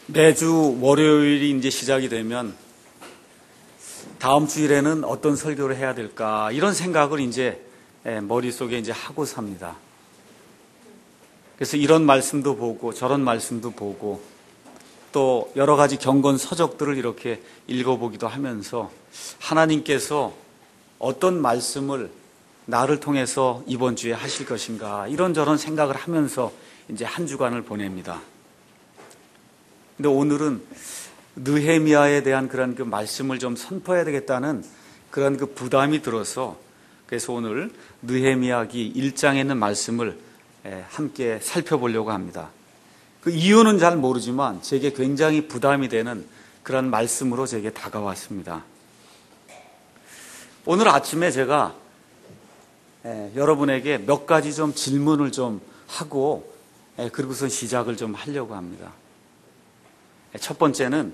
매주 월요일이 이제 시작이 되면 다음 주일에는 어떤 설교를 해야 될까 이런 생각을 이제 머릿속에 이제 하고 삽니다. 그래서 이런 말씀도 보고 저런 말씀도 보고 또 여러 가지 경건 서적들을 이렇게 읽어보기도 하면서 하나님께서 어떤 말씀을 나를 통해서 이번 주에 하실 것인가 이런저런 생각을 하면서 이제 한 주간을 보냅니다. 근데 오늘은 느헤미야에 대한 그런 그 말씀을 좀 선포해야 되겠다는 그런 그 부담이 들어서 그래서 오늘 느헤미야기 1장에 있는 말씀을 함께 살펴보려고 합니다. 그 이유는 잘 모르지만 제게 굉장히 부담이 되는 그런 말씀으로 제게 다가왔습니다. 오늘 아침에 제가 여러분에게 몇 가지 좀 질문을 좀 하고 그리고서 시작을 좀 하려고 합니다. 첫 번째는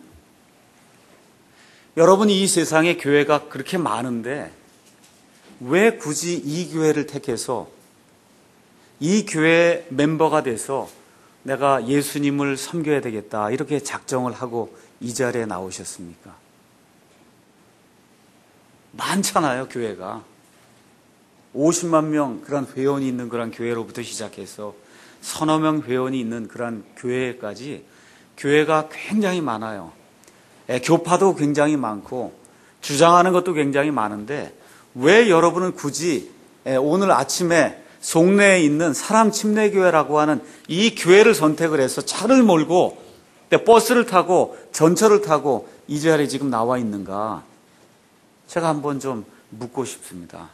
여러분이 이 세상에 교회가 그렇게 많은데 왜 굳이 이 교회를 택해서 이 교회 멤버가 돼서 내가 예수님을 섬겨야 되겠다 이렇게 작정을 하고 이 자리에 나오셨습니까? 많잖아요, 교회가. 50만 명 그런 회원이 있는 그런 교회로부터 시작해서 서너 명 회원이 있는 그런 교회까지 교회가 굉장히 많아요. 교파도 굉장히 많고 주장하는 것도 굉장히 많은데 왜 여러분은 굳이 오늘 아침에 송내에 있는 사람 침례교회라고 하는 이 교회를 선택을 해서 차를 몰고 버스를 타고 전철을 타고 이 자리에 지금 나와 있는가? 제가 한번 좀 묻고 싶습니다.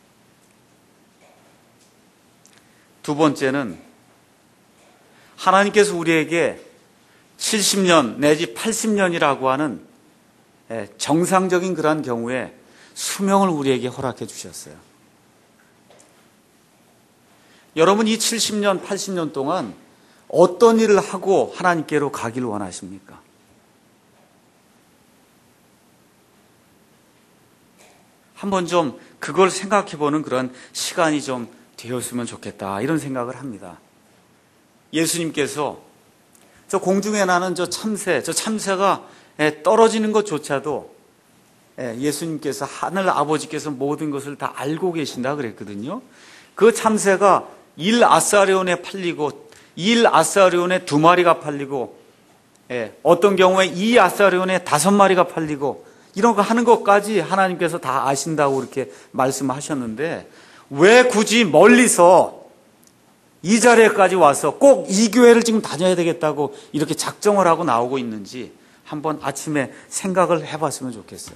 두 번째는 하나님께서 우리에게 70년 내지 80년이라고 하는 정상적인 그러한 경우에 수명을 우리에게 허락해 주셨어요. 여러분 이 70년, 80년 동안 어떤 일을 하고 하나님께로 가기를 원하십니까? 한번 좀 그걸 생각해 보는 그런 시간이 좀 되었으면 좋겠다 이런 생각을 합니다. 예수님께서 저 공중에 나는 저 참새가 떨어지는 것조차도 예수님께서 하늘 아버지께서 모든 것을 다 알고 계신다 그랬거든요. 그 참새가 1아사리온에 팔리고 1아사리온에 2마리가 팔리고 어떤 경우에 2아사리온에 5마리가 팔리고 이런 거 하는 것까지 하나님께서 다 아신다고 이렇게 말씀하셨는데 왜 굳이 멀리서 이 자리에까지 와서 꼭 이 교회를 지금 다녀야 되겠다고 이렇게 작정을 하고 나오고 있는지 한번 아침에 생각을 해봤으면 좋겠어요.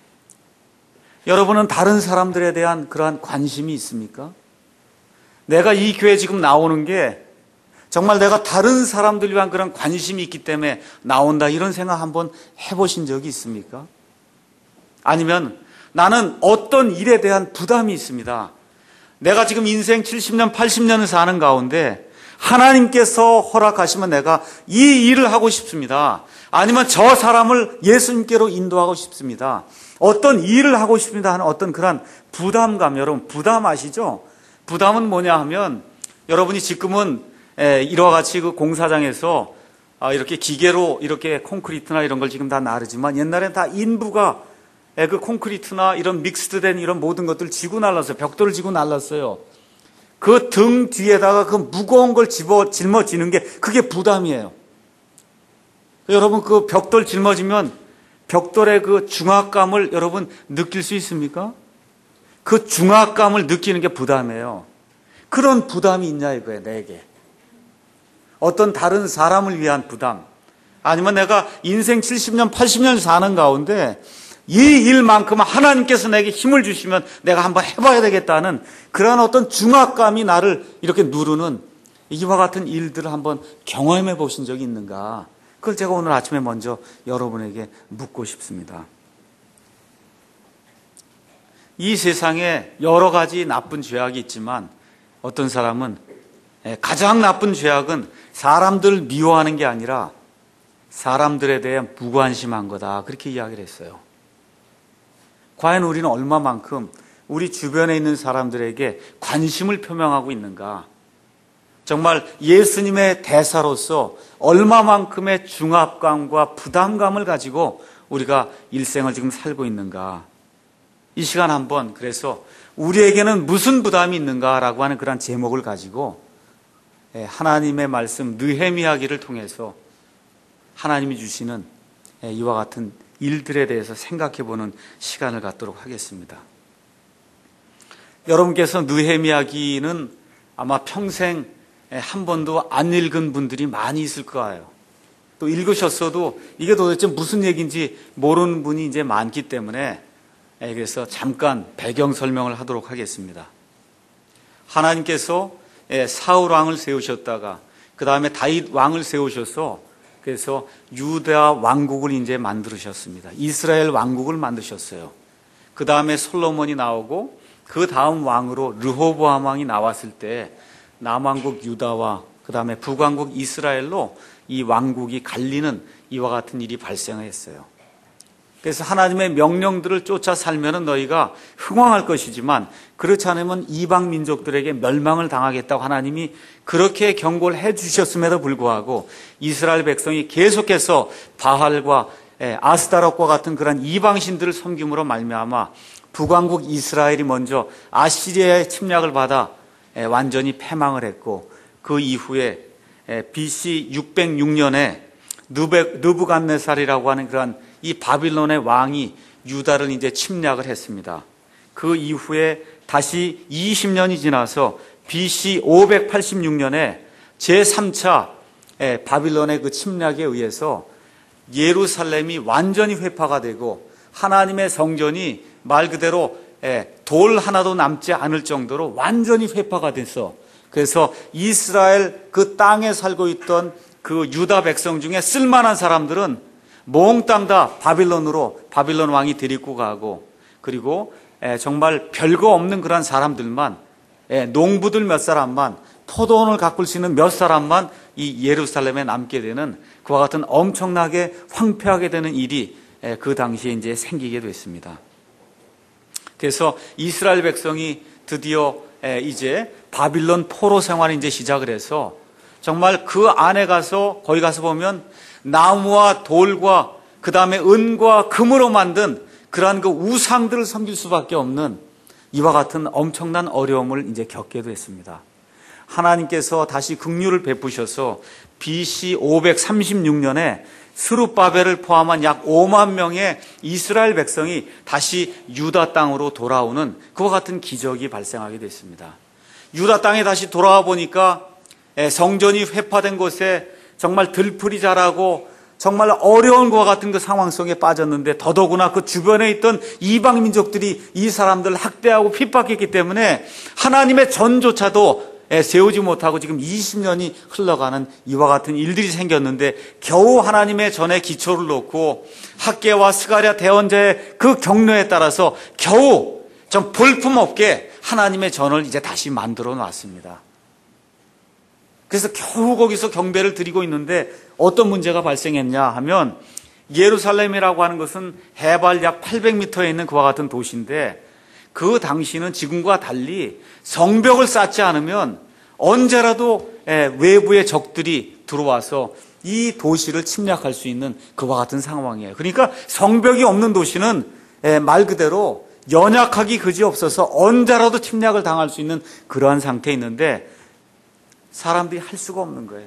여러분은 다른 사람들에 대한 그러한 관심이 있습니까? 내가 이 교회에 지금 나오는 게 정말 내가 다른 사람들을 위한 그런 관심이 있기 때문에 나온다 이런 생각 한번 해보신 적이 있습니까? 아니면 나는 어떤 일에 대한 부담이 있습니다. 내가 지금 인생 70년, 80년을 사는 가운데 하나님께서 허락하시면 내가 이 일을 하고 싶습니다. 아니면 저 사람을 예수님께로 인도하고 싶습니다. 어떤 일을 하고 싶습니다 하는 어떤 그런 부담감, 여러분 부담 아시죠? 부담은 뭐냐 하면 여러분이 지금은 이와 같이 그 공사장에서 이렇게 기계로 이렇게 콘크리트나 이런 걸 지금 다 나르지만 옛날엔 다 인부가 그 콘크리트나 이런 믹스드된 이런 모든 것들 지고 날랐어요. 벽돌을 지고 날랐어요. 그 등 뒤에다가 그 무거운 걸 짊어지는 게 그게 부담이에요. 여러분 그 벽돌 짊어지면 벽돌의 그 중압감을 여러분 느낄 수 있습니까? 그 중압감을 느끼는 게 부담이에요. 그런 부담이 있냐 이거예요, 내게. 어떤 다른 사람을 위한 부담. 아니면 내가 인생 70년, 80년 사는 가운데 이 일만큼은 하나님께서 내게 힘을 주시면 내가 한번 해봐야 되겠다는 그런 어떤 중압감이 나를 이렇게 누르는 이와 같은 일들을 한번 경험해 보신 적이 있는가? 그걸 제가 오늘 아침에 먼저 여러분에게 묻고 싶습니다. 이 세상에 여러 가지 나쁜 죄악이 있지만 어떤 사람은 가장 나쁜 죄악은 사람들 미워하는 게 아니라 사람들에 대해 무관심한 거다. 그렇게 이야기를 했어요. 과연 우리는 얼마만큼 우리 주변에 있는 사람들에게 관심을 표명하고 있는가? 정말 예수님의 대사로서 얼마만큼의 중압감과 부담감을 가지고 우리가 일생을 지금 살고 있는가. 이 시간 한번 그래서 우리에게는 무슨 부담이 있는가라고 하는 그런 제목을 가지고 하나님의 말씀 느헤미야기를 통해서 하나님이 주시는 이와 같은 일들에 대해서 생각해보는 시간을 갖도록 하겠습니다. 여러분께서 느헤미야기는 아마 평생 한 번도 안 읽은 분들이 많이 있을 거예요. 또 읽으셨어도 이게 도대체 무슨 얘기인지 모르는 분이 이제 많기 때문에 그래서 잠깐 배경 설명을 하도록 하겠습니다. 하나님께서 사울 왕을 세우셨다가 그 다음에 다윗 왕을 세우셔서 그래서 유다 왕국을 이제 만드셨습니다. 이스라엘 왕국을 만드셨어요. 그 다음에 솔로몬이 나오고 그 다음 왕으로 르호보암 왕이 나왔을 때 남왕국 유다와 그 다음에 북왕국 이스라엘로 이 왕국이 갈리는 이와 같은 일이 발생했어요. 그래서 하나님의 명령들을 쫓아 살면 너희가 흥왕할 것이지만 그렇지 않으면 이방 민족들에게 멸망을 당하겠다고 하나님이 그렇게 경고를 해 주셨음에도 불구하고 이스라엘 백성이 계속해서 바알과 아스타롯과 같은 그런 이방신들을 섬김으로 말미암아 북왕국 이스라엘이 먼저 아시리아의 침략을 받아 완전히 패망을 했고 그 이후에 BC 606년에 느부갓네살이라고 하는 그런 이 바빌론의 왕이 유다를 이제 침략을 했습니다. 그 이후에 다시 20년이 지나서 BC 586년에 제3차 바빌론의 그 침략에 의해서 예루살렘이 완전히 회파가 되고 하나님의 성전이 말 그대로 돌 하나도 남지 않을 정도로 완전히 회파가 돼서 그래서 이스라엘 그 땅에 살고 있던 그 유다 백성 중에 쓸만한 사람들은 몽땅 다 바빌론 왕이 데리고 가고 그리고 정말 별거 없는 그런 사람들만 농부들 몇 사람만 포도원을 가꿀 수 있는 몇 사람만 이 예루살렘에 남게 되는 그와 같은 엄청나게 황폐하게 되는 일이 그 당시에 이제 생기게 됐습니다. 그래서 이스라엘 백성이 드디어 이제 바빌론 포로 생활을 이제 시작을 해서 정말 그 안에 가서 거기 가서 보면 나무와 돌과 그 다음에 은과 금으로 만든 그러한 그 우상들을 섬길 수밖에 없는 이와 같은 엄청난 어려움을 이제 겪게 됐습니다. 하나님께서 다시 긍휼을 베푸셔서 BC 536년에 스룹바벨을 포함한 약 5만 명의 이스라엘 백성이 다시 유다 땅으로 돌아오는 그와 같은 기적이 발생하게 됐습니다. 유다 땅에 다시 돌아와 보니까 성전이 회파된 곳에 정말 들풀이 자라고 정말 어려운 것과 같은 그 상황 속에 빠졌는데 더더구나 그 주변에 있던 이방 민족들이 이 사람들을 학대하고 핍박했기 때문에 하나님의 전조차도 세우지 못하고 지금 20년이 흘러가는 이와 같은 일들이 생겼는데 겨우 하나님의 전에 기초를 놓고 학개와 스가랴 대언자의 그 격려에 따라서 겨우 좀 볼품없게 하나님의 전을 이제 다시 만들어 놨습니다. 그래서 겨우 거기서 경배를 드리고 있는데 어떤 문제가 발생했냐 하면 예루살렘이라고 하는 것은 해발 약 800m에 있는 그와 같은 도시인데 그 당시는 지금과 달리 성벽을 쌓지 않으면 언제라도 외부의 적들이 들어와서 이 도시를 침략할 수 있는 그와 같은 상황이에요. 그러니까 성벽이 없는 도시는 말 그대로 연약하기 그지없어서 언제라도 침략을 당할 수 있는 그러한 상태에 있는데 사람들이 할 수가 없는 거예요.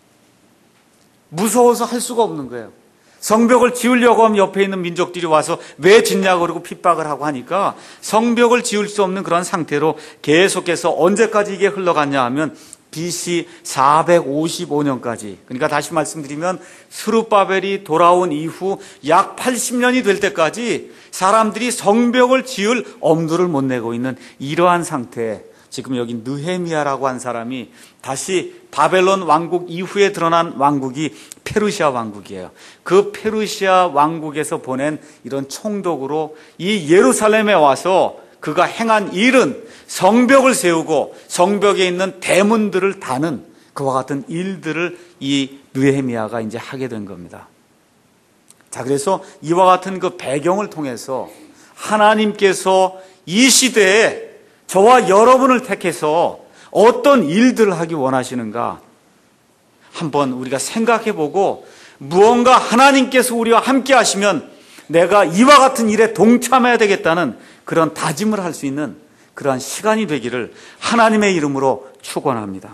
무서워서 할 수가 없는 거예요. 성벽을 지으려고 하면 옆에 있는 민족들이 와서 왜 짓냐고 그러고 핍박을 하고 하니까 성벽을 지을 수 없는 그런 상태로 계속해서 언제까지 이게 흘러갔냐 하면 BC 455년까지. 그러니까 다시 말씀드리면 스룹바벨이 돌아온 이후 약 80년이 될 때까지 사람들이 성벽을 지을 엄두를 못 내고 있는 이러한 상태에 지금 여기 느헤미야라고 한 사람이 다시 바벨론 왕국 이후에 드러난 왕국이 페르시아 왕국이에요. 그 페르시아 왕국에서 보낸 이런 총독으로 이 예루살렘에 와서 그가 행한 일은 성벽을 세우고 성벽에 있는 대문들을 다는 그와 같은 일들을 이 느헤미야가 이제 하게 된 겁니다. 자, 그래서 이와 같은 그 배경을 통해서 하나님께서 이 시대에 저와 여러분을 택해서 어떤 일들을 하기 원하시는가 한번 우리가 생각해보고 무언가 하나님께서 우리와 함께 하시면 내가 이와 같은 일에 동참해야 되겠다는 그런 다짐을 할 수 있는 그러한 시간이 되기를 하나님의 이름으로 축원합니다.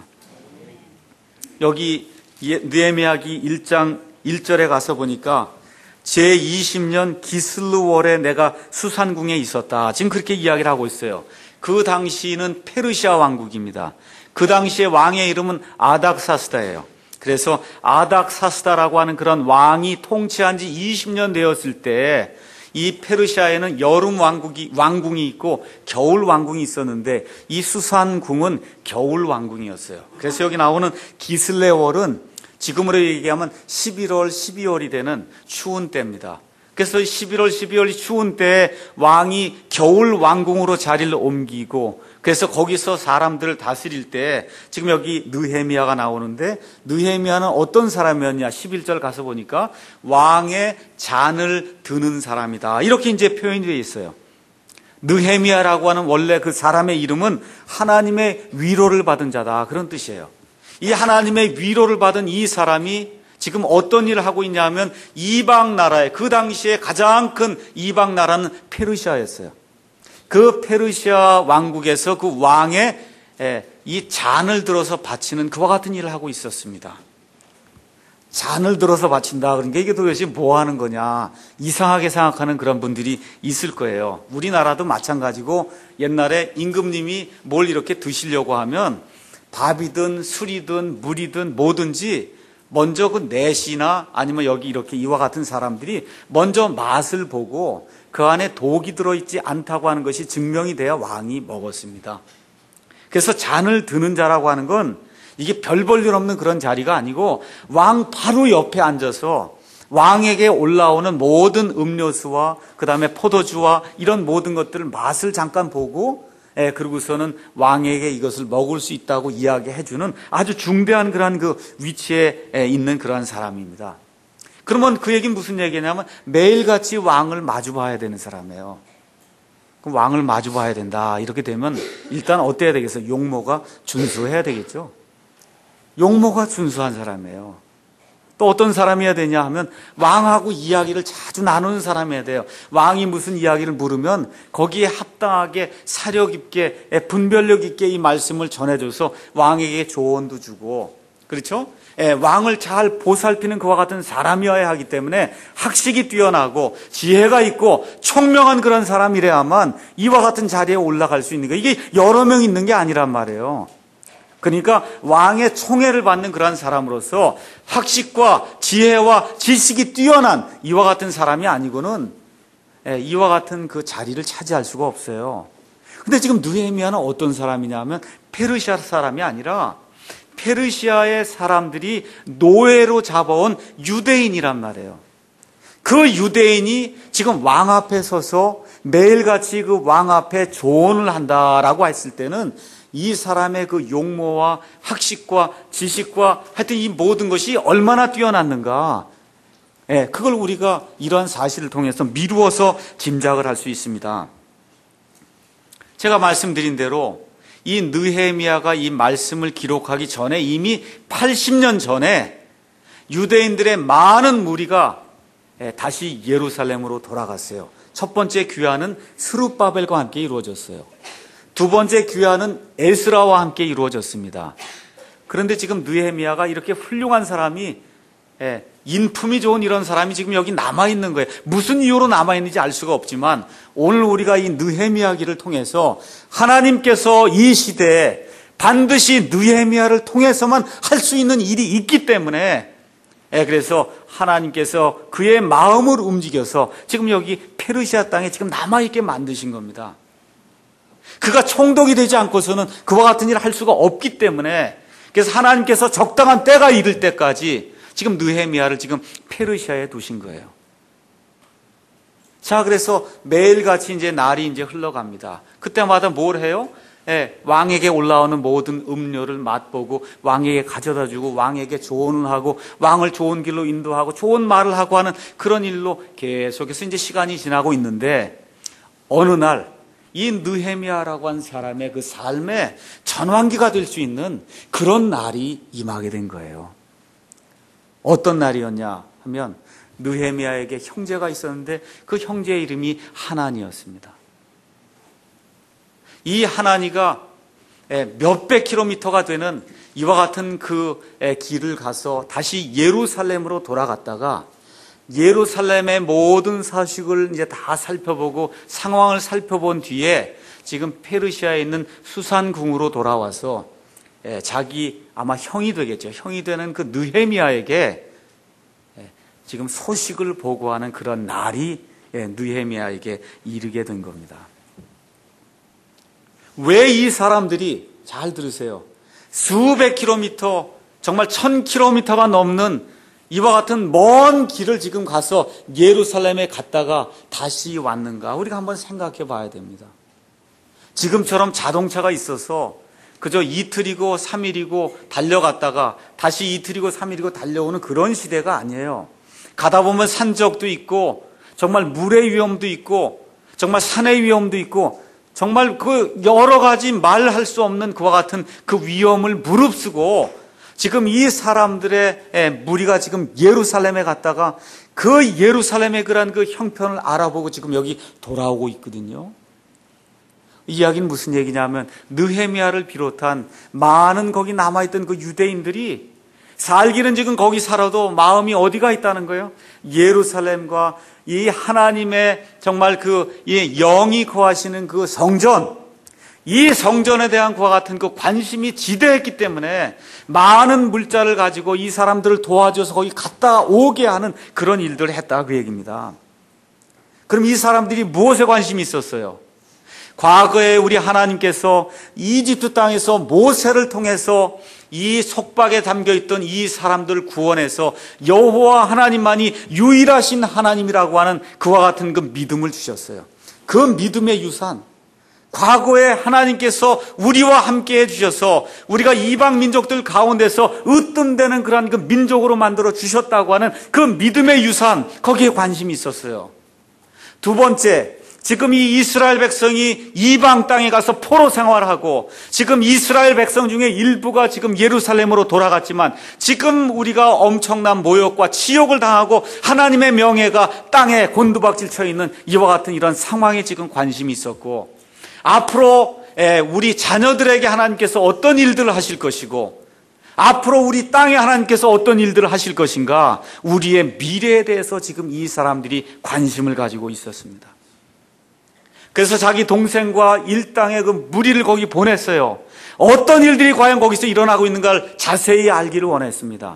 여기 느헤미야기 1장 1절에 가서 보니까 제20년 기슬루월에 내가 수산궁에 있었다. 지금 그렇게 이야기를 하고 있어요. 그 당시는 페르시아 왕국입니다. 그 당시의 왕의 이름은 아닥사스다예요. 그래서 아닥사스다라고 하는 그런 왕이 통치한 지 20년 되었을 때 이 페르시아에는 여름 왕궁이 있고 겨울 왕궁이 있었는데 이 수산궁은 겨울 왕궁이었어요. 그래서 여기 나오는 기슬레월은 지금으로 얘기하면 11월, 12월이 되는 추운 때입니다. 그래서 11월, 12월이 추운 때에 왕이 겨울 왕궁으로 자리를 옮기고 그래서 거기서 사람들을 다스릴 때 지금 여기 느헤미야가 나오는데 느헤미야는 어떤 사람이었냐 11절 가서 보니까 왕의 잔을 드는 사람이다. 이렇게 이제 표현이 되어 있어요. 느헤미야라고 하는 원래 그 사람의 이름은 하나님의 위로를 받은 자다. 그런 뜻이에요. 이 하나님의 위로를 받은 이 사람이 지금 어떤 일을 하고 있냐면 이방 나라에 그 당시에 가장 큰 이방 나라는 페르시아였어요. 그 페르시아 왕국에서 그 왕의 이 잔을 들어서 바치는 그와 같은 일을 하고 있었습니다. 잔을 들어서 바친다. 그러니까 이게 도대체 뭐 하는 거냐. 이상하게 생각하는 그런 분들이 있을 거예요. 우리나라도 마찬가지고 옛날에 임금님이 뭘 이렇게 드시려고 하면 밥이든 술이든 물이든 뭐든지 먼저 그 넷이나 아니면 여기 이렇게 이와 같은 사람들이 먼저 맛을 보고 그 안에 독이 들어있지 않다고 하는 것이 증명이 돼야 왕이 먹었습니다. 그래서 잔을 드는 자라고 하는 건 이게 별 볼 일 없는 그런 자리가 아니고 왕 바로 옆에 앉아서 왕에게 올라오는 모든 음료수와 그 다음에 포도주와 이런 모든 것들을 맛을 잠깐 보고 그러고서는 왕에게 이것을 먹을 수 있다고 이야기해주는 아주 중대한 그러한 그 위치에 있는 그러한 사람입니다. 그러면 그 얘기는 무슨 얘기냐면 매일같이 왕을 마주 봐야 되는 사람이에요. 그럼 왕을 마주 봐야 된다. 이렇게 되면 일단 어때야 되겠어요? 용모가 준수해야 되겠죠. 용모가 준수한 사람이에요. 또 어떤 사람이어야 되냐 하면 왕하고 이야기를 자주 나누는 사람이어야 돼요. 왕이 무슨 이야기를 물으면 거기에 합당하게 사력 있게 분별력 있게 이 말씀을 전해줘서 왕에게 조언도 주고 그렇죠? 왕을 잘 보살피는 그와 같은 사람이어야 하기 때문에 학식이 뛰어나고 지혜가 있고 총명한 그런 사람이래야만 이와 같은 자리에 올라갈 수 있는 거예요. 이게 여러 명 있는 게 아니란 말이에요. 그러니까 왕의 총애를 받는 그러한 사람으로서 학식과 지혜와 지식이 뛰어난 이와 같은 사람이 아니고는 이와 같은 그 자리를 차지할 수가 없어요. 근데 지금 느헤미야는 어떤 사람이냐 하면 페르시아 사람이 아니라 페르시아의 사람들이 노예로 잡아온 유대인이란 말이에요. 그 유대인이 지금 왕 앞에 서서 매일같이 그 왕 앞에 조언을 한다라고 했을 때는 이 사람의 그 용모와 학식과 지식과 하여튼 이 모든 것이 얼마나 뛰어났는가. 그걸 우리가 이러한 사실을 통해서 미루어서 짐작을 할 수 있습니다. 제가 말씀드린 대로 이 느헤미야가 이 말씀을 기록하기 전에 이미 80년 전에 유대인들의 많은 무리가 다시 예루살렘으로 돌아갔어요. 첫 번째 귀환은 스룹바벨과 함께 이루어졌어요. 두 번째 귀환은 에스라와 함께 이루어졌습니다. 그런데 지금 느헤미야가 이렇게 훌륭한 사람이 인품이 좋은 이런 사람이 지금 여기 남아있는 거예요. 무슨 이유로 남아있는지 알 수가 없지만 오늘 우리가 이 느헤미야기를 통해서 하나님께서 이 시대에 반드시 느헤미야를 통해서만 할 수 있는 일이 있기 때문에 그래서 하나님께서 그의 마음을 움직여서 지금 여기 페르시아 땅에 지금 남아있게 만드신 겁니다. 그가 총독이 되지 않고서는 그와 같은 일을 할 수가 없기 때문에 그래서 하나님께서 적당한 때가 이를 때까지 지금 느헤미야를 지금 페르시아에 두신 거예요. 자, 그래서 매일같이 이제 날이 이제 흘러갑니다. 그때마다 뭘 해요? 왕에게 올라오는 모든 음료를 맛보고 왕에게 가져다 주고 왕에게 조언을 하고 왕을 좋은 길로 인도하고 좋은 말을 하고 하는 그런 일로 계속해서 이제 시간이 지나고 있는데 어느 날 이 느헤미야라고 한 사람의 그 삶의 전환기가 될 수 있는 그런 날이 임하게 된 거예요. 어떤 날이었냐 하면 느헤미야에게 형제가 있었는데 그 형제의 이름이 하나니였습니다. 이 하나니가 몇백 킬로미터가 되는 이와 같은 그 길을 가서 다시 예루살렘으로 돌아갔다가 예루살렘의 모든 서식을 이제 다 살펴보고 상황을 살펴본 뒤에 지금 페르시아에 있는 수산궁으로 돌아와서 자기 아마 형이 되겠죠. 형이 되는 그 느헤미야에게 지금 소식을 보고하는 그런 날이 느헤미야에게 이르게 된 겁니다. 왜 이 사람들이, 잘 들으세요, 수백 킬로미터, 정말 1000킬로미터가 넘는 이와 같은 먼 길을 지금 가서 예루살렘에 갔다가 다시 왔는가? 우리가 한번 생각해 봐야 됩니다. 지금처럼 자동차가 있어서 그저 이틀이고 3일이고 달려갔다가 다시 이틀이고 3일이고 달려오는 그런 시대가 아니에요. 가다 보면 산적도 있고 정말 물의 위험도 있고 정말 산의 위험도 있고 정말 그 여러 가지 말할 수 없는 그와 같은 그 위험을 무릅쓰고 지금 이 사람들의 무리가 지금 예루살렘에 갔다가 그 예루살렘의 그런 그 형편을 알아보고 지금 여기 돌아오고 있거든요. 이 이야기는 무슨 얘기냐면 느헤미야를 비롯한 많은 거기 남아있던 그 유대인들이 살기는 지금 거기 살아도 마음이 어디가 있다는 거예요? 예루살렘과 이 하나님의 정말 그 영이 거하시는 그 성전, 이 성전에 대한 그와 같은 그 관심이 지대했기 때문에 많은 물자를 가지고 이 사람들을 도와줘서 거기 갔다 오게 하는 그런 일들을 했다 그 얘기입니다. 그럼 이 사람들이 무엇에 관심이 있었어요? 과거에 우리 하나님께서 이집트 땅에서 모세를 통해서 이 속박에 담겨있던 이 사람들을 구원해서 여호와 하나님만이 유일하신 하나님이라고 하는 그와 같은 그 믿음을 주셨어요. 그 믿음의 유산, 과거에 하나님께서 우리와 함께 해주셔서 우리가 이방 민족들 가운데서 으뜸되는 그런 그 민족으로 만들어 주셨다고 하는 그 믿음의 유산, 거기에 관심이 있었어요. 두 번째, 지금 이 이스라엘 백성이 이방 땅에 가서 포로 생활하고 지금 이스라엘 백성 중에 일부가 지금 예루살렘으로 돌아갔지만 지금 우리가 엄청난 모욕과 치욕을 당하고 하나님의 명예가 땅에 곤두박질 쳐 있는 이와 같은 이런 상황에 지금 관심이 있었고 앞으로 우리 자녀들에게 하나님께서 어떤 일들을 하실 것이고 앞으로 우리 땅에 하나님께서 어떤 일들을 하실 것인가 우리의 미래에 대해서 지금 이 사람들이 관심을 가지고 있었습니다. 그래서 자기 동생과 일당의 그 무리를 거기 보냈어요. 어떤 일들이 과연 거기서 일어나고 있는가를 자세히 알기를 원했습니다.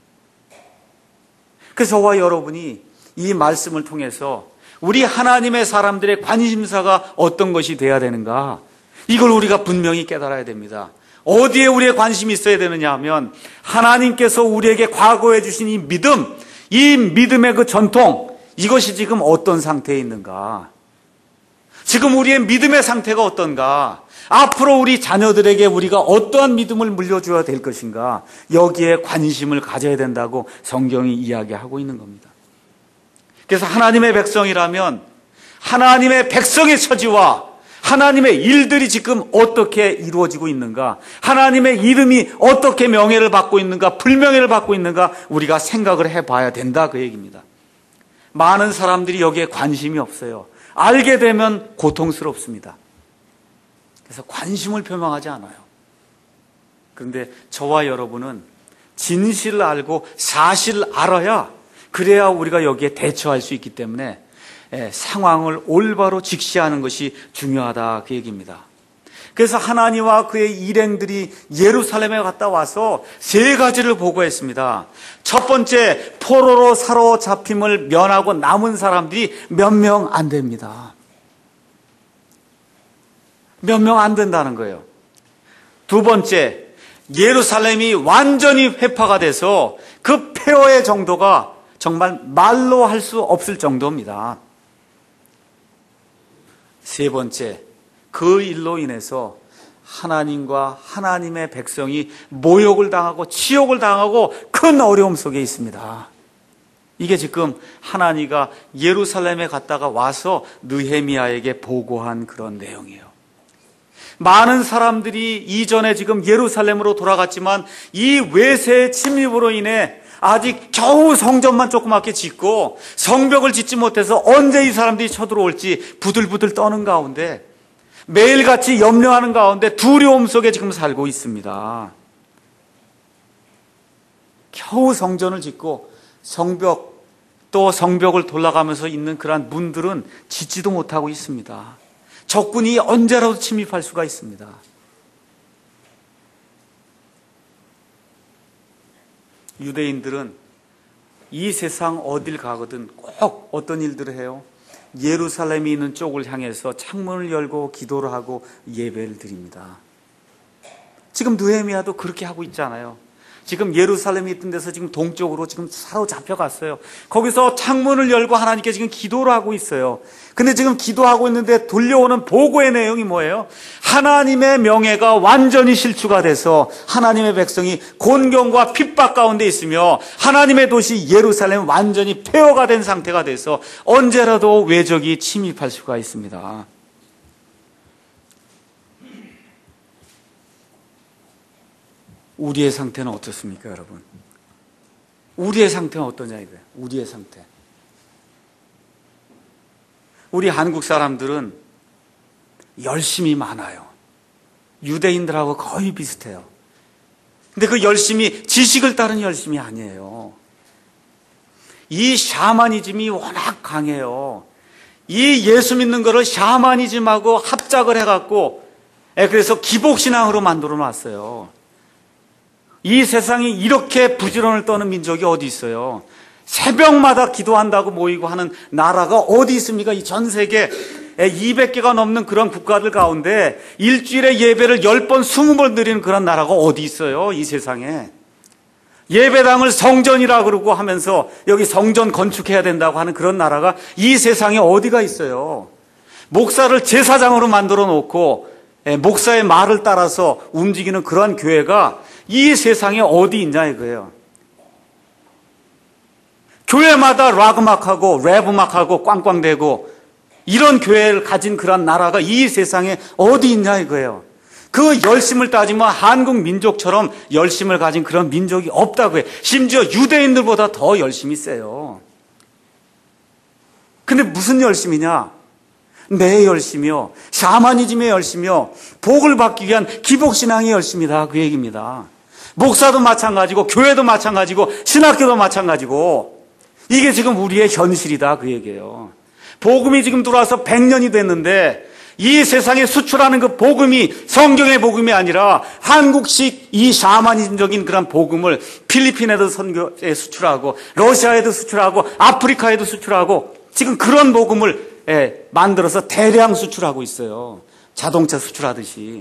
그래서 저와 여러분이 이 말씀을 통해서 우리 하나님의 사람들의 관심사가 어떤 것이 돼야 되는가, 이걸 우리가 분명히 깨달아야 됩니다. 어디에 우리의 관심이 있어야 되느냐 하면 하나님께서 우리에게 과거에 주신 이 믿음, 이 믿음의 그 전통, 이것이 지금 어떤 상태에 있는가, 지금 우리의 믿음의 상태가 어떤가, 앞으로 우리 자녀들에게 우리가 어떠한 믿음을 물려줘야 될 것인가, 여기에 관심을 가져야 된다고 성경이 이야기하고 있는 겁니다. 그래서 하나님의 백성이라면 하나님의 백성의 처지와 하나님의 일들이 지금 어떻게 이루어지고 있는가, 하나님의 이름이 어떻게 명예를 받고 있는가, 불명예를 받고 있는가 우리가 생각을 해봐야 된다 그 얘기입니다. 많은 사람들이 여기에 관심이 없어요. 알게 되면 고통스럽습니다. 그래서 관심을 표명하지 않아요. 그런데 저와 여러분은 진실을 알고 사실을 알아야, 그래야 우리가 여기에 대처할 수 있기 때문에 상황을 올바로 직시하는 것이 중요하다 그 얘기입니다. 그래서 하나니와 그의 일행들이 예루살렘에 갔다 와서 세 가지를 보고했습니다. 첫 번째, 포로로 사로잡힘을 면하고 남은 사람들이 몇 명 안 됩니다. 몇 명 안 된다는 거예요. 두 번째, 예루살렘이 완전히 회파가 돼서 그 폐허의 정도가 정말 말로 할 수 없을 정도입니다. 세 번째, 그 일로 인해서 하나님과 하나님의 백성이 모욕을 당하고 치욕을 당하고 큰 어려움 속에 있습니다. 이게 지금 하나니가 예루살렘에 갔다가 와서 느헤미야에게 보고한 그런 내용이에요. 많은 사람들이 이전에 지금 예루살렘으로 돌아갔지만 이 외세의 침입으로 인해 아직 겨우 성전만 조그맣게 짓고 성벽을 짓지 못해서 언제 이 사람들이 쳐들어올지 부들부들 떠는 가운데 매일같이 염려하는 가운데 두려움 속에 지금 살고 있습니다. 겨우 성전을 짓고 또 성벽을 돌아가면서 있는 그러한 문들은 짓지도 못하고 있습니다. 적군이 언제라도 침입할 수가 있습니다. 유대인들은 이 세상 어딜 가거든 꼭 어떤 일들을 해요? 예루살렘이 있는 쪽을 향해서 창문을 열고 기도를 하고 예배를 드립니다. 지금 느헤미야도 그렇게 하고 있잖아요. 지금 예루살렘이 있던 데서 지금 동쪽으로 지금 사로잡혀 갔어요. 거기서 창문을 열고 하나님께 지금 기도를 하고 있어요. 근데 지금 기도하고 있는데 들려오는 보고의 내용이 뭐예요? 하나님의 명예가 완전히 실추가 돼서 하나님의 백성이 곤경과 핍박 가운데 있으며 하나님의 도시 예루살렘 완전히 폐허가 된 상태가 돼서 언제라도 외적이 침입할 수가 있습니다. 우리의 상태는 어떻습니까, 여러분? 우리의 상태는 어떠냐 이거예요. 우리의 상태. 우리 한국 사람들은 열심이 많아요. 유대인들하고 거의 비슷해요. 근데 그 열심이 지식을 따른 열심이 아니에요. 이 샤머니즘이 워낙 강해요. 이 예수 믿는 거를 샤머니즘하고 합작을 해갖고 그래서 기복신앙으로 만들어 놨어요. 이 세상에 이렇게 부지런을 떠는 민족이 어디 있어요? 새벽마다 기도한다고 모이고 하는 나라가 어디 있습니까? 이 전 세계 200개가 넘는 그런 국가들 가운데 일주일에 예배를 10번, 20번 드리는 그런 나라가 어디 있어요? 이 세상에. 예배당을 성전이라 그러고 하면서 여기 성전 건축해야 된다고 하는 그런 나라가 이 세상에 어디가 있어요? 목사를 제사장으로 만들어 놓고 목사의 말을 따라서 움직이는 그러한 교회가 이 세상에 어디 있냐 이거예요. 교회마다 락 음악하고 랩 음악하고 꽝꽝대고 이런 교회를 가진 그런 나라가 이 세상에 어디 있냐 이거예요. 그 열심을 따지면 한국 민족처럼 열심을 가진 그런 민족이 없다고 해요. 심지어 유대인들보다 더 열심히 세요. 근데 무슨 열심이냐? 내 열심이요, 샤머니즘의 열심이요, 복을 받기 위한 기복신앙의 열심이다 그 얘기입니다. 목사도 마찬가지고 교회도 마찬가지고 신학교도 마찬가지고 이게 지금 우리의 현실이다 그 얘기예요. 복음이 지금 들어와서 100년이 됐는데 이 세상에 수출하는 그 복음이 성경의 복음이 아니라 한국식 이 샤머니즘적인 그런 복음을 필리핀에도 선교에 수출하고 러시아에도 수출하고 아프리카에도 수출하고 지금 그런 복음을 만들어서 대량 수출하고 있어요. 자동차 수출하듯이.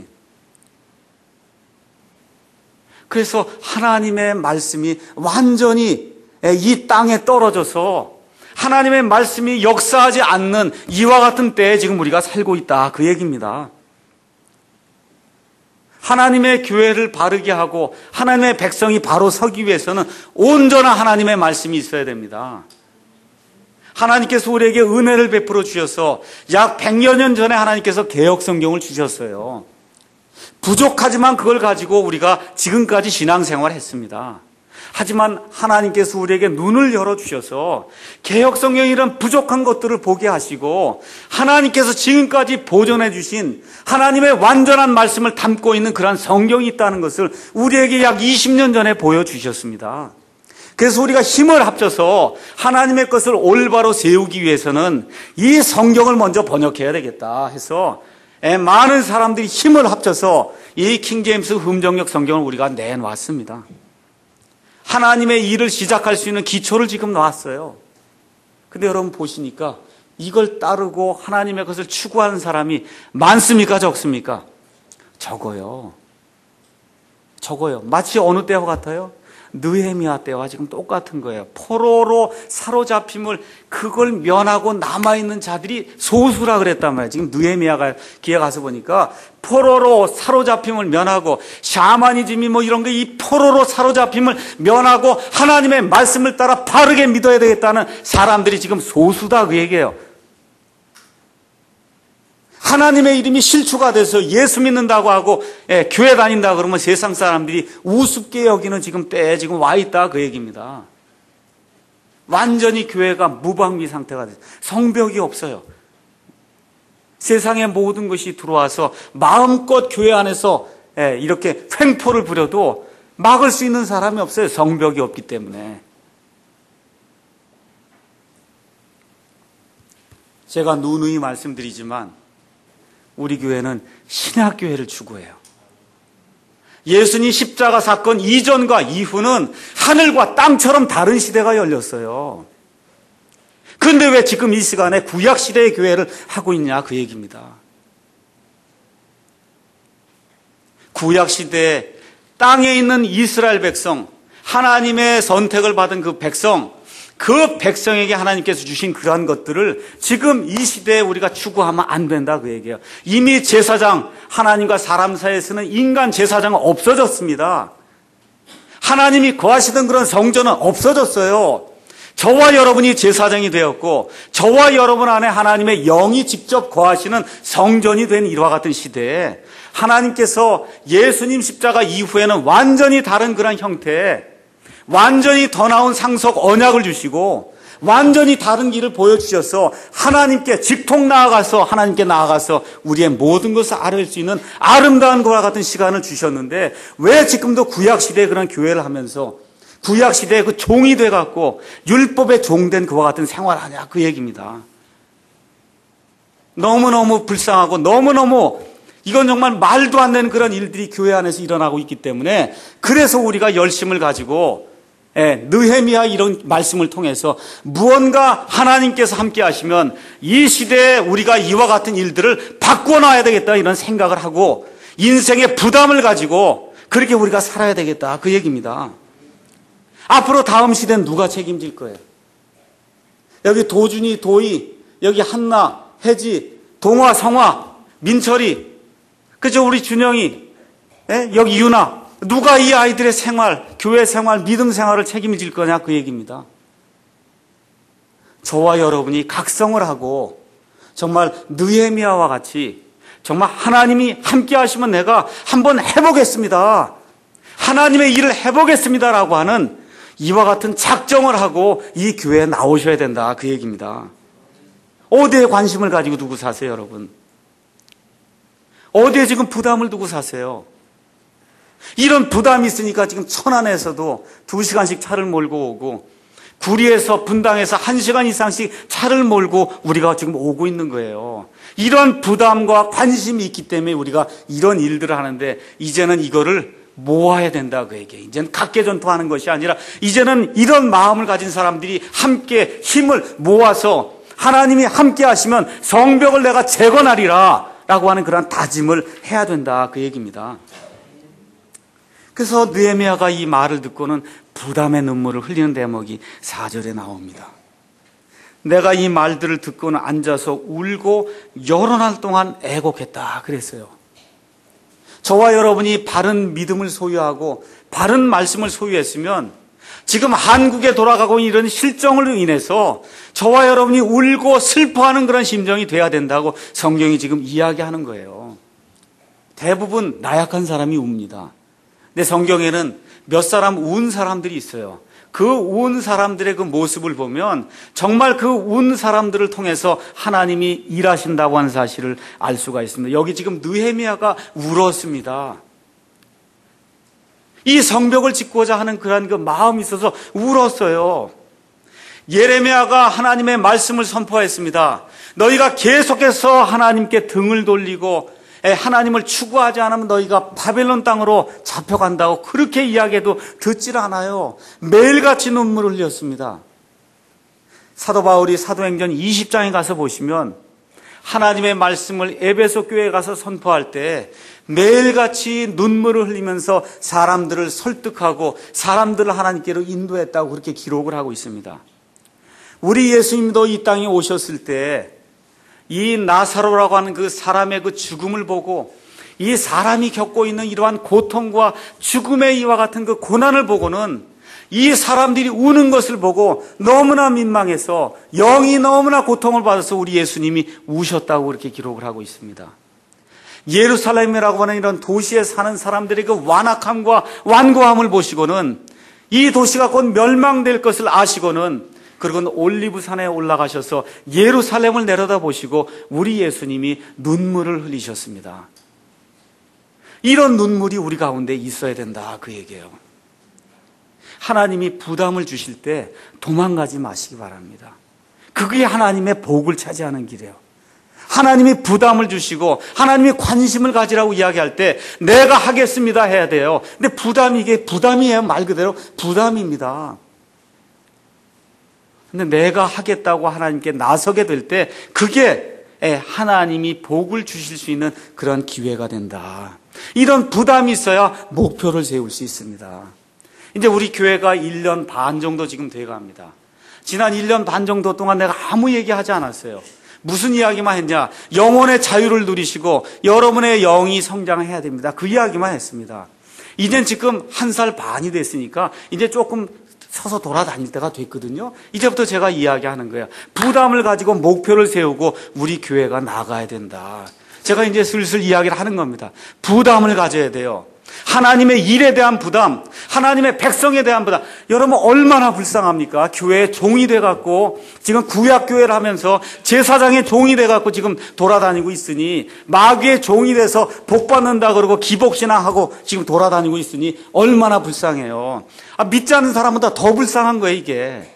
그래서 하나님의 말씀이 완전히 이 땅에 떨어져서 하나님의 말씀이 역사하지 않는 이와 같은 때에 지금 우리가 살고 있다 그 얘기입니다. 하나님의 교회를 바르게 하고 하나님의 백성이 바로 서기 위해서는 온전한 하나님의 말씀이 있어야 됩니다. 하나님께서 우리에게 은혜를 베풀어 주셔서 약 100여 년 전에 하나님께서 개역 성경을 주셨어요. 부족하지만 그걸 가지고 우리가 지금까지 신앙생활을 했습니다. 하지만 하나님께서 우리에게 눈을 열어주셔서 개역 성경에 이런 부족한 것들을 보게 하시고 하나님께서 지금까지 보존해 주신 하나님의 완전한 말씀을 담고 있는 그런 성경이 있다는 것을 우리에게 약 20년 전에 보여주셨습니다. 그래서 우리가 힘을 합쳐서 하나님의 것을 올바로 세우기 위해서는 이 성경을 먼저 번역해야 되겠다 해서 많은 사람들이 힘을 합쳐서 이 킹제임스 흠정역 성경을 우리가 내놓았습니다. 하나님의 일을 시작할 수 있는 기초를 지금 놨어요. 근데 여러분 보시니까 이걸 따르고 하나님의 것을 추구하는 사람이 많습니까? 적습니까? 적어요. 마치 어느 때와 같아요? 느헤미야 때와 지금 똑같은 거예요. 포로로 사로잡힘을 그걸 면하고 남아있는 자들이 소수라 그랬단 말이에요. 지금 느헤미야가 기에 가서 보니까 포로로 사로잡힘을 면하고 샤머니즘이 뭐 이런 게 이 포로로 사로잡힘을 면하고 하나님의 말씀을 따라 바르게 믿어야 되겠다는 사람들이 지금 소수다 그 얘기예요. 하나님의 이름이 실추가 돼서 예수 믿는다고 하고 교회 다닌다 그러면 세상 사람들이 우습게 여기는 지금 때에 지금 와 있다 그 얘기입니다. 완전히 교회가 무방비 상태가 됐어요. 성벽이 없어요. 세상의 모든 것이 들어와서 마음껏 교회 안에서 이렇게 횡포를 부려도 막을 수 있는 사람이 없어요. 성벽이 없기 때문에. 제가 누누이 말씀드리지만 우리 교회는 신약교회를 추구해요. 예수님 십자가 사건 이전과 이후는 하늘과 땅처럼 다른 시대가 열렸어요. 그런데 왜 지금 이 시간에 구약시대의 교회를 하고 있냐 그 얘기입니다. 구약시대에 땅에 있는 이스라엘 백성, 하나님의 선택을 받은 그 백성에게 하나님께서 주신 그러한 것들을 지금 이 시대에 우리가 추구하면 안 된다 그 얘기예요. 이미 제사장, 하나님과 사람 사이에서는 인간 제사장은 없어졌습니다. 하나님이 거하시던 그런 성전은 없어졌어요. 저와 여러분이 제사장이 되었고 저와 여러분 안에 하나님의 영이 직접 거하시는 성전이 된 이와 같은 시대에 하나님께서 예수님 십자가 이후에는 완전히 다른 그런 형태의 완전히 더 나은 상속 언약을 주시고 완전히 다른 길을 보여주셔서 하나님께 직통 나아가서 하나님께 나아가서 우리의 모든 것을 알을 수 있는 아름다운 것과 같은 시간을 주셨는데 왜 지금도 구약시대에 그런 교회를 하면서 구약시대에 그 종이 돼갖고 율법의 종된 그와 같은 생활하냐 그 얘기입니다. 너무너무 불쌍하고 너무너무 이건 정말 말도 안 되는 그런 일들이 교회 안에서 일어나고 있기 때문에 그래서 우리가 열심을 가지고 느헤미야 이런 말씀을 통해서 무언가 하나님께서 함께 하시면 이 시대에 우리가 이와 같은 일들을 바꿔놔야 되겠다 이런 생각을 하고 인생의 부담을 가지고 그렇게 우리가 살아야 되겠다 그 얘기입니다. 앞으로 다음 시대는 누가 책임질 거예요? 여기 도준이, 도희, 여기 한나, 혜지, 동화, 성화, 민철이, 그죠? 우리 준영이, 여기 유나. 누가 이 아이들의 생활, 교회 생활, 믿음 생활을 책임질 거냐 그 얘기입니다. 저와 여러분이 각성을 하고 정말 느헤미야와 같이 정말 하나님이 함께 하시면 내가 한번 해보겠습니다. 하나님의 일을 해보겠습니다라고 하는 이와 같은 작정을 하고 이 교회에 나오셔야 된다 그 얘기입니다. 어디에 관심을 가지고 두고 사세요 여러분? 어디에 지금 부담을 두고 사세요? 이런 부담이 있으니까 지금 천안에서도 2시간씩 차를 몰고 오고 구리에서 분당에서 1시간 이상씩 차를 몰고 우리가 지금 오고 있는 거예요. 이런 부담과 관심이 있기 때문에 우리가 이런 일들을 하는데 이제는 이거를 모아야 된다 그 얘기예요. 이제는 각계전투하는 것이 아니라 이제는 이런 마음을 가진 사람들이 함께 힘을 모아서 하나님이 함께 하시면 성벽을 내가 재건하리라 라고 하는 그런 다짐을 해야 된다 그 얘기입니다. 그래서 느헤미야가 이 말을 듣고는 부담의 눈물을 흘리는 대목이 4절에 나옵니다. 내가 이 말들을 듣고는 앉아서 울고 여러 날 동안 애곡했다 그랬어요. 저와 여러분이 바른 믿음을 소유하고 바른 말씀을 소유했으면 지금 한국에 돌아가고 있는 이런 실정으로 인해서 저와 여러분이 울고 슬퍼하는 그런 심정이 돼야 된다고 성경이 지금 이야기하는 거예요. 대부분 나약한 사람이 웁니다. 근데 성경에는 몇 사람 운 사람들이 있어요. 그 운 사람들의 그 모습을 보면 정말 그 운 사람들을 통해서 하나님이 일하신다고 하는 사실을 알 수가 있습니다. 여기 지금 느헤미야가 울었습니다. 이 성벽을 짓고자 하는 그런 그 마음이 있어서 울었어요. 예레미야가 하나님의 말씀을 선포했습니다. 너희가 계속해서 하나님께 등을 돌리고 하나님을 추구하지 않으면 너희가 바벨론 땅으로 잡혀간다고 그렇게 이야기해도 듣질 않아요. 매일같이 눈물을 흘렸습니다. 사도 바울이 사도행전 20장에 가서 보시면 하나님의 말씀을 에베소 교회에 가서 선포할 때 매일같이 눈물을 흘리면서 사람들을 설득하고 사람들을 하나님께로 인도했다고 그렇게 기록을 하고 있습니다. 우리 예수님도 이 땅에 오셨을 때 이 나사로라고 하는 그 사람의 그 죽음을 보고 이 사람이 겪고 있는 이러한 고통과 죽음의 이와 같은 그 고난을 보고는 이 사람들이 우는 것을 보고 너무나 민망해서 영이 너무나 고통을 받아서 우리 예수님이 우셨다고 그렇게 기록을 하고 있습니다. 예루살렘이라고 하는 이런 도시에 사는 사람들의 그 완악함과 완고함을 보시고는 이 도시가 곧 멸망될 것을 아시고는 그리고 올리브산에 올라가셔서 예루살렘을 내려다보시고 우리 예수님이 눈물을 흘리셨습니다. 이런 눈물이 우리 가운데 있어야 된다 그 얘기예요. 하나님이 부담을 주실 때 도망가지 마시기 바랍니다. 그게 하나님의 복을 차지하는 길이에요. 하나님이 부담을 주시고 하나님이 관심을 가지라고 이야기할 때 내가 하겠습니다 해야 돼요. 근데 이게 부담이에요. 말 그대로 부담입니다. 근데 내가 하겠다고 하나님께 나서게 될 때 그게 하나님이 복을 주실 수 있는 그런 기회가 된다. 이런 부담이 있어야 목표를 세울 수 있습니다. 이제 우리 교회가 1년 반 정도 지금 돼갑니다. 지난 1년 반 정도 동안 내가 아무 얘기하지 않았어요. 무슨 이야기만 했냐? 영혼의 자유를 누리시고 여러분의 영이 성장해야 됩니다. 그 이야기만 했습니다. 이젠 지금 1살 반이 됐으니까 이제 조금 서서 돌아다닐 때가 됐거든요. 이제부터 제가 이야기하는 거예요. 부담을 가지고 목표를 세우고 우리 교회가 나가야 된다. 제가 이제 슬슬 이야기를 하는 겁니다. 부담을 가져야 돼요. 하나님의 일에 대한 부담, 하나님의 백성에 대한 부담. 여러분 얼마나 불쌍합니까? 교회의 종이 돼갖고 지금 구약교회를 하면서 제사장의 종이 돼갖고 지금 돌아다니고 있으니 마귀의 종이 돼서 복받는다 그러고 기복신앙하고 지금 돌아다니고 있으니 얼마나 불쌍해요. 믿지 않는 사람보다 더 불쌍한 거예요 이게.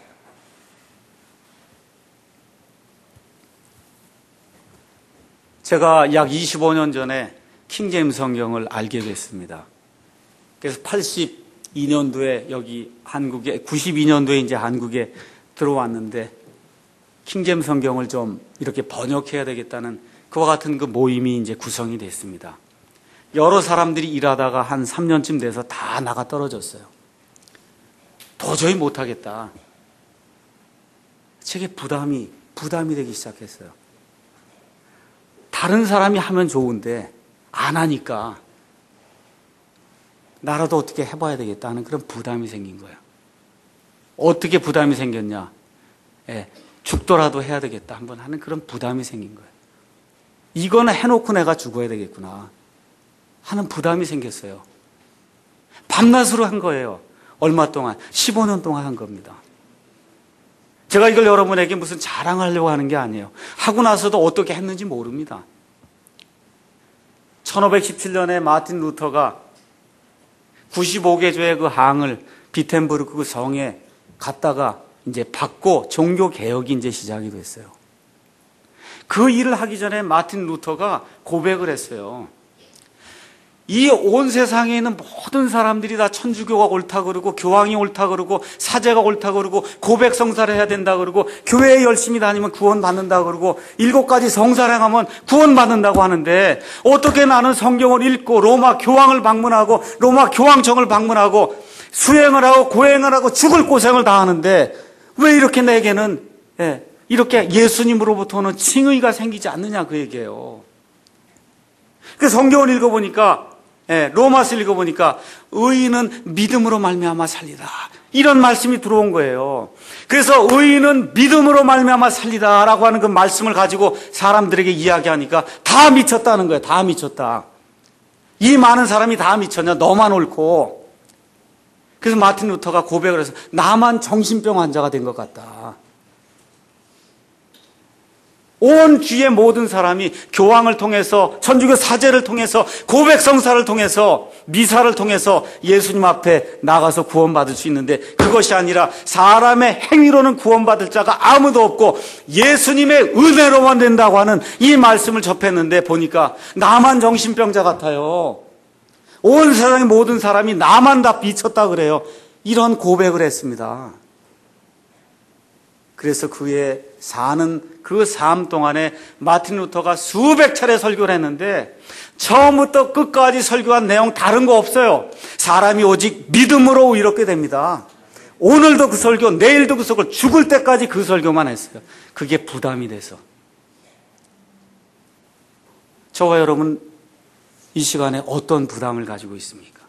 제가 약 25년 전에 킹제임스 성경을 알게 됐습니다. 그래서 82년도에 여기 한국에, 92년도에 이제 한국에 들어왔는데 킹제임스 성경을 좀 이렇게 번역해야 되겠다는 그와 같은 그 모임이 이제 구성이 됐습니다. 여러 사람들이 일하다가 한 3년쯤 돼서 다 나가 떨어졌어요. 도저히 못하겠다. 제게 부담이 되기 시작했어요. 다른 사람이 하면 좋은데 안 하니까 나라도 어떻게 해봐야 되겠다 하는 그런 부담이 생긴 거예요. 어떻게 부담이 생겼냐? 죽더라도 해야 되겠다 한번 하는 그런 부담이 생긴 거예요. 이거는 해놓고 내가 죽어야 되겠구나 하는 부담이 생겼어요. 밤낮으로 한 거예요. 얼마 동안? 15년 동안 한 겁니다. 제가 이걸 여러분에게 무슨 자랑하려고 하는 게 아니에요. 하고 나서도 어떻게 했는지 모릅니다. 1517년에 마틴 루터가 95개조의 그 항을 비텐부르크 그 성에 갔다가 이제 받고 종교 개혁이 이제 시작이 됐어요. 그 일을 하기 전에 마틴 루터가 고백을 했어요. 이 온 세상에 있는 모든 사람들이 다 천주교가 옳다 그러고 교황이 옳다 그러고 사제가 옳다 그러고 고백 성사를 해야 된다 그러고 교회에 열심히 다니면 구원받는다 그러고 7가지 성사를 행하면 구원받는다고 하는데 어떻게 나는 성경을 읽고 로마 교황을 방문하고 로마 교황청을 방문하고 수행을 하고 고행을 하고 죽을 고생을 다 하는데 왜 이렇게 내게는 이렇게 예수님으로부터는 칭의가 생기지 않느냐 그 얘기예요. 그 성경을 읽어보니까 로마서 읽어보니까 의인은 믿음으로 말미암아 살리다 이런 말씀이 들어온 거예요. 그래서 의인은 믿음으로 말미암아 살리다라고 하는 그 말씀을 가지고 사람들에게 이야기하니까 다 미쳤다는 거예요. 다 미쳤다. 이 많은 사람이 다 미쳤냐? 너만 옳고. 그래서 마틴 루터가 고백을 해서 나만 정신병 환자가 된 것 같다. 온 주의 모든 사람이 교황을 통해서 천주교 사제를 통해서 고백 성사를 통해서 미사를 통해서 예수님 앞에 나가서 구원받을 수 있는데 그것이 아니라 사람의 행위로는 구원받을 자가 아무도 없고 예수님의 은혜로만 된다고 하는 이 말씀을 접했는데 보니까 나만 정신병자 같아요. 온 세상의 모든 사람이 나만 다 미쳤다 그래요. 이런 고백을 했습니다. 그래서 그의 사는 그 삶 동안에 마틴 루터가 수백 차례 설교를 했는데 처음부터 끝까지 설교한 내용 다른 거 없어요. 사람이 오직 믿음으로 의롭게 됩니다. 오늘도 그 설교, 내일도 그 설교, 죽을 때까지 그 설교만 했어요. 그게 부담이 돼서. 저와 여러분 이 시간에 어떤 부담을 가지고 있습니까?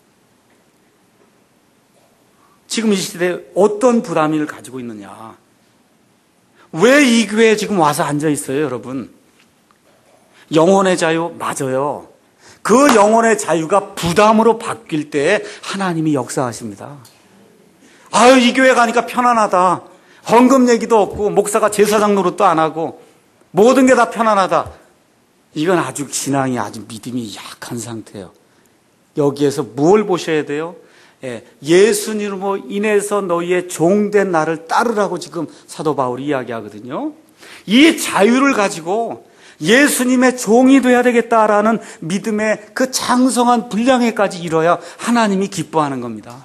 지금 이 시대에 어떤 부담을 가지고 있느냐? 왜 이 교회에 지금 와서 앉아 있어요, 여러분? 영혼의 자유 맞아요. 그 영혼의 자유가 부담으로 바뀔 때 하나님이 역사하십니다. 아유, 이 교회 가니까 편안하다. 헌금 얘기도 없고 목사가 제사장 노릇도 안 하고 모든 게 다 편안하다. 이건 아주 신앙이 아주 믿음이 약한 상태예요. 여기에서 뭘 보셔야 돼요? 예수님으로 인해서 너희의 종된 나를 따르라고 지금 사도 바울이 이야기하거든요. 이 자유를 가지고 예수님의 종이 돼야 되겠다라는 믿음의 그 장성한 분량에까지 이뤄야 하나님이 기뻐하는 겁니다.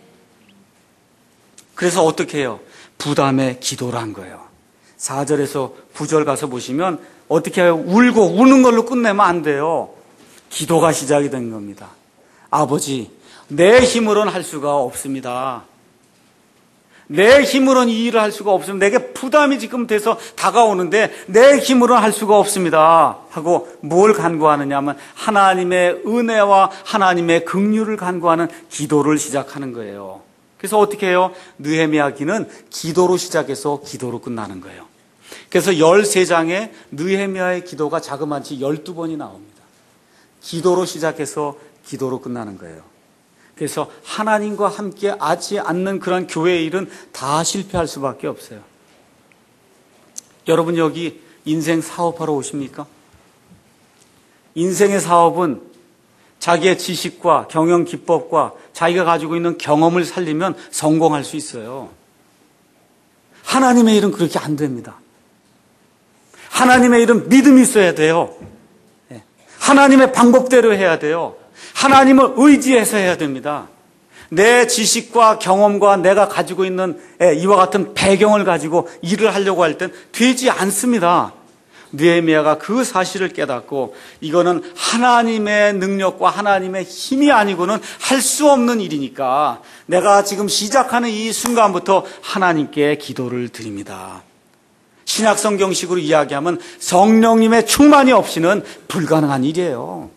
그래서 어떻게 해요? 부담의 기도를 한 거예요. 4절에서 9절 가서 보시면 어떻게 해요? 울고 우는 걸로 끝내면 안 돼요. 기도가 시작이 된 겁니다. 아버지, 내 힘으로는 할 수가 없습니다. 내 힘으로는 이 일을 할 수가 없습니다. 내게 부담이 지금 돼서 다가오는데 내 힘으로는 할 수가 없습니다. 하고 뭘 간구하느냐 하면 하나님의 은혜와 하나님의 긍휼을 간구하는 기도를 시작하는 거예요. 그래서 어떻게 해요? 느헤미야 기는 기도로 시작해서 기도로 끝나는 거예요. 그래서 13장에 느헤미야의 기도가 자그마치 12번이 나옵니다. 기도로 시작해서 기도로 끝나는 거예요. 그래서 하나님과 함께 하지 않는 그런 교회의 일은 다 실패할 수밖에 없어요. 여러분 여기 인생 사업하러 오십니까? 인생의 사업은 자기의 지식과 경영 기법과 자기가 가지고 있는 경험을 살리면 성공할 수 있어요. 하나님의 일은 그렇게 안 됩니다. 하나님의 일은 믿음이 있어야 돼요. 하나님의 방법대로 해야 돼요. 하나님을 의지해서 해야 됩니다. 내 지식과 경험과 내가 가지고 있는 이와 같은 배경을 가지고 일을 하려고 할 땐 되지 않습니다. 느헤미야가 그 사실을 깨닫고 이거는 하나님의 능력과 하나님의 힘이 아니고는 할 수 없는 일이니까 내가 지금 시작하는 이 순간부터 하나님께 기도를 드립니다. 신약성경식으로 이야기하면 성령님의 충만이 없이는 불가능한 일이에요.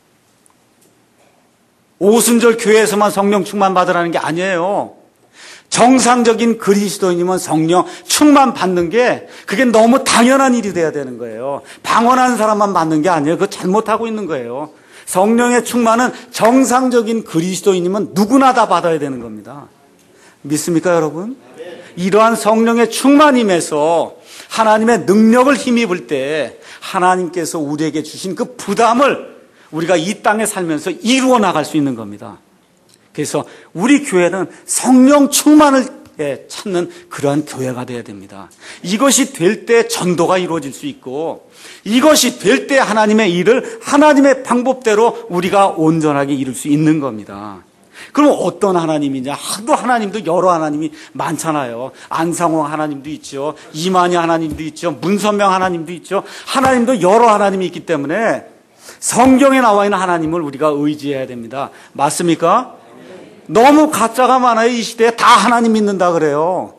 오순절 교회에서만 성령 충만 받으라는 게 아니에요. 정상적인 그리스도인이면 성령 충만 받는 게 그게 너무 당연한 일이 돼야 되는 거예요. 방언하는 사람만 받는 게 아니에요. 그거 잘못하고 있는 거예요. 성령의 충만은 정상적인 그리스도인이면 누구나 다 받아야 되는 겁니다. 믿습니까, 여러분? 이러한 성령의 충만임에서 하나님의 능력을 힘입을 때 하나님께서 우리에게 주신 그 부담을 우리가 이 땅에 살면서 이루어 나갈 수 있는 겁니다. 그래서 우리 교회는 성령 충만을 찾는 그러한 교회가 되어야 됩니다. 이것이 될 때 전도가 이루어질 수 있고 이것이 될 때 하나님의 일을 하나님의 방법대로 우리가 온전하게 이룰 수 있는 겁니다. 그럼 어떤 하나님이냐? 하도 하나님도 여러 하나님이 많잖아요. 안상홍 하나님도 있죠. 이만희 하나님도 있죠. 문선명 하나님도 있죠. 하나님도 여러 하나님이 있기 때문에 성경에 나와 있는 하나님을 우리가 의지해야 됩니다. 맞습니까? 너무 가짜가 많아요. 이 시대에 다 하나님 믿는다 그래요.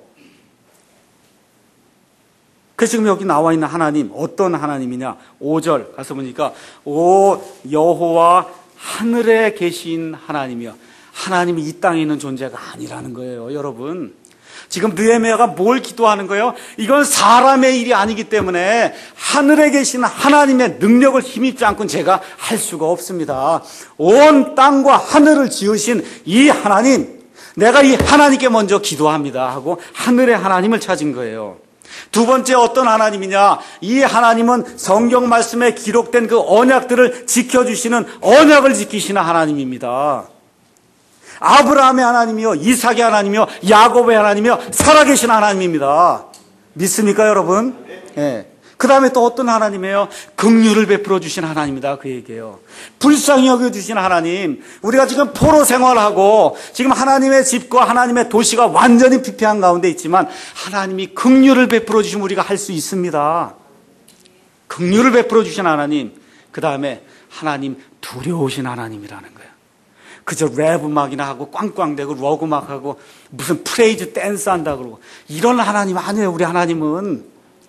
그래서 지금 여기 나와 있는 하나님 어떤 하나님이냐? 5절 가서 보니까 오 여호와 하늘에 계신 하나님이여. 하나님이 이 땅에 있는 존재가 아니라는 거예요, 여러분. 지금 느헤미야가 뭘 기도하는 거예요? 이건 사람의 일이 아니기 때문에 하늘에 계신 하나님의 능력을 힘입지 않고는 제가 할 수가 없습니다. 온 땅과 하늘을 지으신 이 하나님, 내가 이 하나님께 먼저 기도합니다 하고 하늘의 하나님을 찾은 거예요. 두 번째 어떤 하나님이냐? 이 하나님은 성경 말씀에 기록된 그 언약들을 지켜주시는 언약을 지키시는 하나님입니다. 아브라함의 하나님이요, 이삭의 하나님이요, 야곱의 하나님이요, 살아계신 하나님입니다. 믿습니까, 여러분? 예. 그 다음에 또 어떤 하나님이에요? 긍휼을 베풀어 주신 하나님이다. 그 얘기예요. 불쌍히 여겨주신 하나님. 우리가 지금 포로 생활하고 지금 하나님의 집과 하나님의 도시가 완전히 피폐한 가운데 있지만 하나님이 긍휼을 베풀어 주시면 우리가 할 수 있습니다. 긍휼을 베풀어 주신 하나님. 그 다음에 하나님 두려우신 하나님이라는 거예요. 그저 랩 음악이나 하고 꽝꽝대고 록 음악하고 무슨 프레이즈 댄스 한다 그러고 이런 하나님 아니에요. 우리 하나님은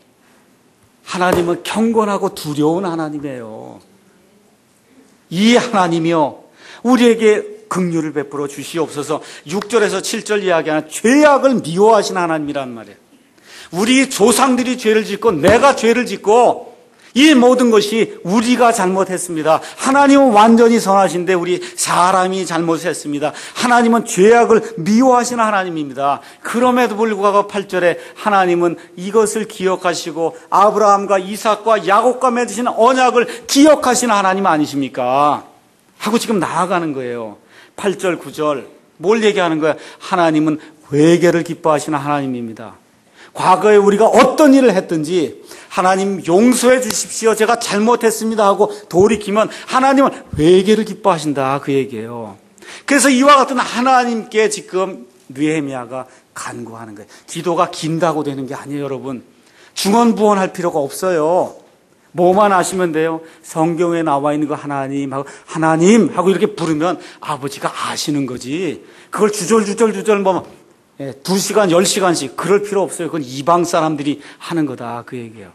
경건하고 두려운 하나님이에요. 이 하나님이요 우리에게 긍휼을 베풀어 주시옵소서. 6절에서 7절 이야기하는 죄악을 미워하신 하나님이란 말이에요. 우리 조상들이 죄를 짓고 내가 죄를 짓고 이 모든 것이 우리가 잘못했습니다. 하나님은 완전히 선하신데 우리 사람이 잘못했습니다. 하나님은 죄악을 미워하시는 하나님입니다. 그럼에도 불구하고 8절에 하나님은 이것을 기억하시고 아브라함과 이삭과 야곱과 맺으신 언약을 기억하시는 하나님 아니십니까? 하고 지금 나아가는 거예요. 8절, 9절 뭘 얘기하는 거예요? 하나님은 회개를 기뻐하시는 하나님입니다. 과거에 우리가 어떤 일을 했든지 하나님 용서해 주십시오. 제가 잘못했습니다 하고 돌이키면 하나님은 회개를 기뻐하신다. 그 얘기예요. 그래서 이와 같은 하나님께 지금 느헤미야가 간구하는 거예요. 기도가 긴다고 되는 게 아니에요, 여러분. 중언부언할 필요가 없어요. 뭐만 아시면 돼요. 성경에 나와 있는 거 하나님 하고 이렇게 부르면 아버지가 아시는 거지. 그걸 주절주절 뭐 2시간, 10시간씩 그럴 필요 없어요. 그건 이방 사람들이 하는 거다. 그 얘기예요.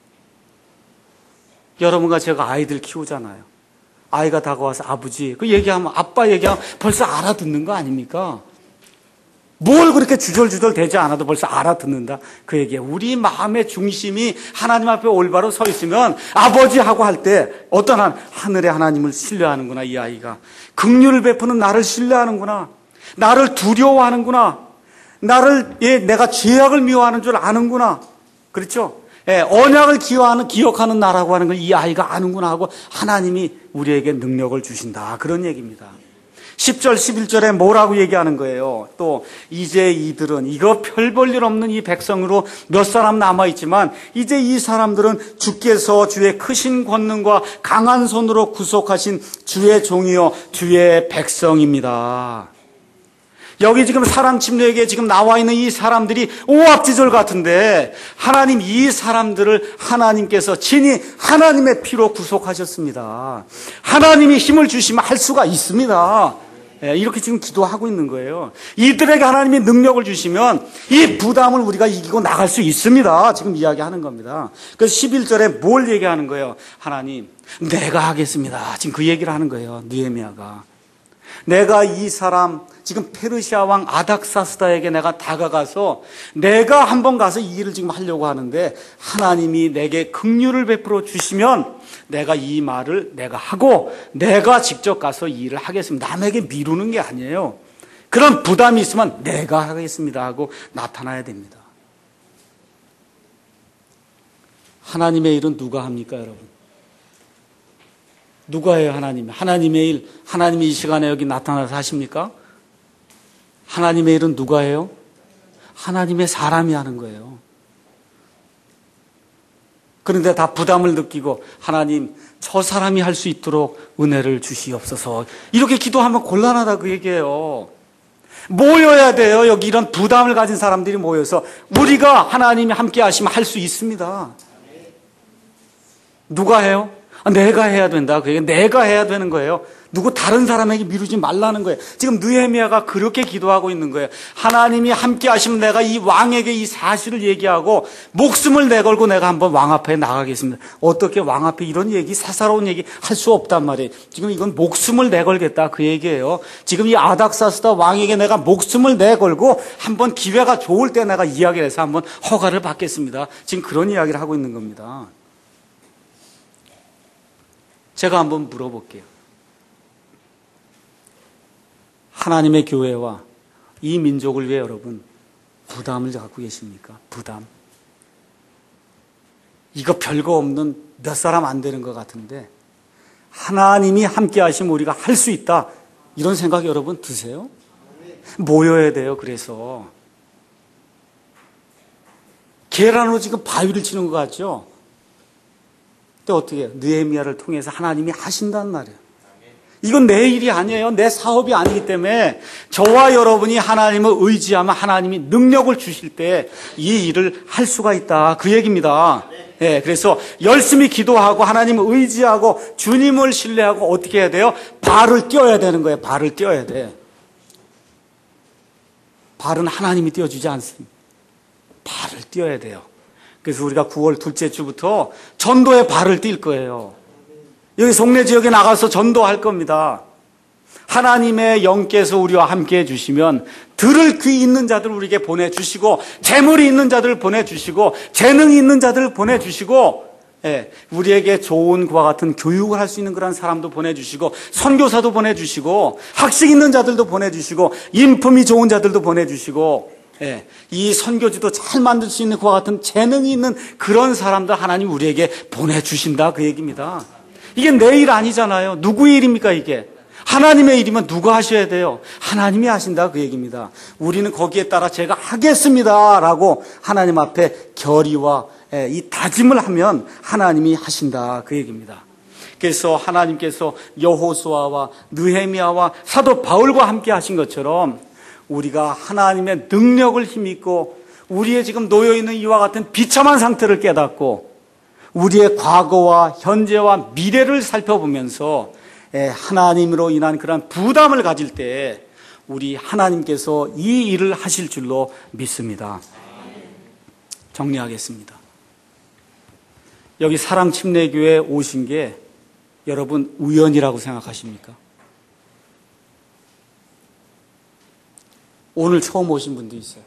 여러분과 제가 아이들 키우잖아요. 아이가 다가와서 아버지, 그 얘기하면, 아빠 얘기하면 벌써 알아듣는 거 아닙니까? 뭘 그렇게 주절주절 되지 않아도 벌써 알아듣는다. 그 얘기예요. 우리 마음의 중심이 하나님 앞에 올바로 서 있으면 아버지하고 할 때 어떤 하늘의 하나님을 신뢰하는구나, 이 아이가. 긍휼을 베푸는 나를 신뢰하는구나. 나를 두려워하는구나. 내가 죄악을 미워하는 줄 아는구나. 그렇죠? 언약을 기억하는 나라고 하는 걸 이 아이가 아는구나 하고 하나님이 우리에게 능력을 주신다. 그런 얘기입니다. 10절, 11절에 뭐라고 얘기하는 거예요? 또 이제 이들은 이거 별 볼 일 없는 이 백성으로 몇 사람 남아있지만 이제 이 사람들은 주께서 주의 크신 권능과 강한 손으로 구속하신 주의 종이요 주의 백성입니다. 여기 지금 사랑침례에게 지금 나와 있는 이 사람들이 오합지졸 같은데 하나님 이 사람들을 하나님께서 친히 하나님의 피로 구속하셨습니다. 하나님이 힘을 주시면 할 수가 있습니다. 이렇게 지금 기도하고 있는 거예요. 이들에게 하나님이 능력을 주시면 이 부담을 우리가 이기고 나갈 수 있습니다. 지금 이야기하는 겁니다. 그래서 11절에 뭘 얘기하는 거예요? 하나님, 내가 하겠습니다. 지금 그 얘기를 하는 거예요. 느헤미야가. 내가 이 사람 지금 페르시아 왕 아닥사스다에게 내가 다가가서 내가 한번 가서 이 일을 지금 하려고 하는데 하나님이 내게 긍휼을 베풀어 주시면 내가 이 말을 내가 하고 내가 직접 가서 이 일을 하겠습니다. 남에게 미루는 게 아니에요. 그런 부담이 있으면 내가 하겠습니다 하고 나타나야 됩니다. 하나님의 일은 누가 합니까, 여러분? 누가 해요, 하나님? 하나님의 일, 하나님이 이 시간에 여기 나타나서 하십니까? 하나님의 일은 누가 해요? 하나님의 사람이 하는 거예요. 그런데 다 부담을 느끼고 하나님, 저 사람이 할 수 있도록 은혜를 주시옵소서. 이렇게 기도하면 곤란하다 그 얘기예요. 모여야 돼요. 여기 이런 부담을 가진 사람들이 모여서 우리가 하나님이 함께 하시면 할 수 있습니다. 누가 해요? 내가 해야 된다. 그게 내가 해야 되는 거예요. 누구 다른 사람에게 미루지 말라는 거예요. 지금 느헤미야가 그렇게 기도하고 있는 거예요. 하나님이 함께 하시면 내가 이 왕에게 이 사실을 얘기하고 목숨을 내걸고 내가 한번 왕 앞에 나가겠습니다. 어떻게 왕 앞에 이런 얘기, 사사로운 얘기 할 수 없단 말이에요. 지금 이건 목숨을 내걸겠다 그 얘기예요. 지금 이 아닥사스다 왕에게 내가 목숨을 내걸고 한번 기회가 좋을 때 내가 이야기를 해서 한번 허가를 받겠습니다. 지금 그런 이야기를 하고 있는 겁니다. 제가 한번 물어볼게요. 하나님의 교회와 이 민족을 위해 여러분 부담을 갖고 계십니까? 부담. 이거 별거 없는 몇 사람 안 되는 것 같은데 하나님이 함께 하시면 우리가 할 수 있다. 이런 생각 여러분 드세요? 모여야 돼요. 그래서 계란으로 지금 바위를 치는 것 같죠? 근데 어떻게 해요? 느헤미야를 통해서 하나님이 하신다는 말이에요. 이건 내 일이 아니에요. 내 사업이 아니기 때문에 저와 여러분이 하나님을 의지하면 하나님이 능력을 주실 때 이 일을 할 수가 있다. 그 얘기입니다. 예, 그래서 열심히 기도하고 하나님을 의지하고 주님을 신뢰하고 어떻게 해야 돼요? 발을 띄어야 되는 거예요. 발을 띄어야 돼. 발은 하나님이 띄워주지 않습니다. 발을 띄어야 돼요. 그래서 우리가 9월 둘째 주부터 전도에 발을 띨 거예요. 여기 송내 지역에 나가서 전도할 겁니다. 하나님의 영께서 우리와 함께 해주시면 들을 귀 있는 자들 우리에게 보내주시고 재물이 있는 자들을 보내주시고 재능이 있는 자들을 보내주시고 우리에게 좋은 그와 같은 교육을 할 수 있는 그런 사람도 보내주시고 선교사도 보내주시고 학식 있는 자들도 보내주시고 인품이 좋은 자들도 보내주시고 이 선교지도 잘 만들 수 있는 그와 같은 재능이 있는 그런 사람들 하나님 우리에게 보내주신다 그 얘기입니다. 이게 내 일 아니잖아요. 누구의 일입니까 이게? 하나님의 일이면 누가 하셔야 돼요? 하나님이 하신다 그 얘기입니다. 우리는 거기에 따라 제가 하겠습니다 라고 하나님 앞에 결의와 이 다짐을 하면 하나님이 하신다 그 얘기입니다. 그래서 하나님께서 여호수아와 느헤미야와 사도 바울과 함께 하신 것처럼 우리가 하나님의 능력을 힘입고 우리의 지금 놓여있는 이와 같은 비참한 상태를 깨닫고 우리의 과거와 현재와 미래를 살펴보면서 하나님으로 인한 그런 부담을 가질 때 우리 하나님께서 이 일을 하실 줄로 믿습니다. 정리하겠습니다. 여기 사랑침례교회에 오신 게 여러분 우연이라고 생각하십니까? 오늘 처음 오신 분도 있어요.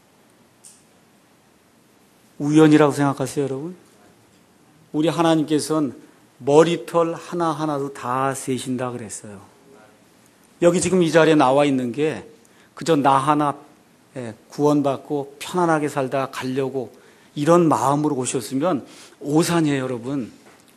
우연이라고 생각하세요, 여러분? 우리 하나님께서는 머리털 하나하나도 다 세신다 그랬어요. 여기 지금 이 자리에 나와 있는 게 그저 나 하나 구원받고 편안하게 살다 가려고 이런 마음으로 오셨으면 오산이에요, 여러분.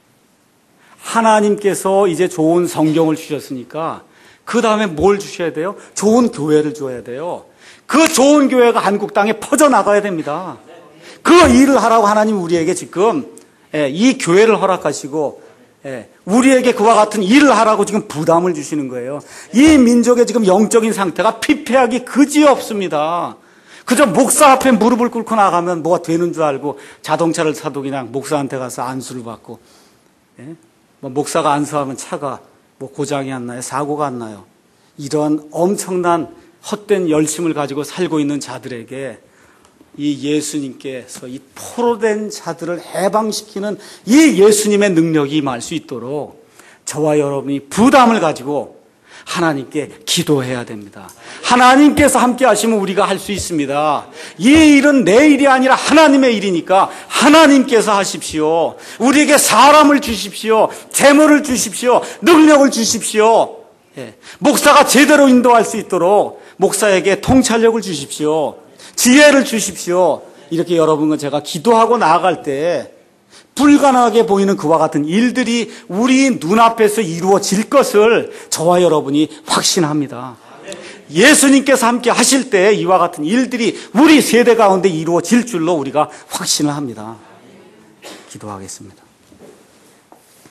하나님께서 이제 좋은 성경을 주셨으니까 그 다음에 뭘 주셔야 돼요? 좋은 교회를 줘야 돼요. 그 좋은 교회가 한국 땅에 퍼져나가야 됩니다. 그 일을 하라고 하나님 우리에게 지금 이 교회를 허락하시고 우리에게 그와 같은 일을 하라고 지금 부담을 주시는 거예요. 이 민족의 지금 영적인 상태가 피폐하기 그지없습니다. 그저 목사 앞에 무릎을 꿇고 나가면 뭐가 되는 줄 알고 자동차를 사도 그냥 목사한테 가서 안수를 받고 뭐 목사가 안수하면 차가 뭐 고장이 안 나요? 사고가 안 나요? 이런 엄청난 헛된 열심을 가지고 살고 있는 자들에게 이 예수님께서 이 포로된 자들을 해방시키는 이 예수님의 능력이 임할 수 있도록 저와 여러분이 부담을 가지고 하나님께 기도해야 됩니다. 하나님께서 함께 하시면 우리가 할 수 있습니다. 이 일은 내 일이 아니라 하나님의 일이니까 하나님께서 하십시오. 우리에게 사람을 주십시오. 재물을 주십시오. 능력을 주십시오. 목사가 제대로 인도할 수 있도록 목사에게 통찰력을 주십시오. 지혜를 주십시오. 이렇게 여러분과 제가 기도하고 나아갈 때 불가능하게 보이는 그와 같은 일들이 우리 눈앞에서 이루어질 것을 저와 여러분이 확신합니다. 예수님께서 함께 하실 때 이와 같은 일들이 우리 세대 가운데 이루어질 줄로 우리가 확신을 합니다. 기도하겠습니다.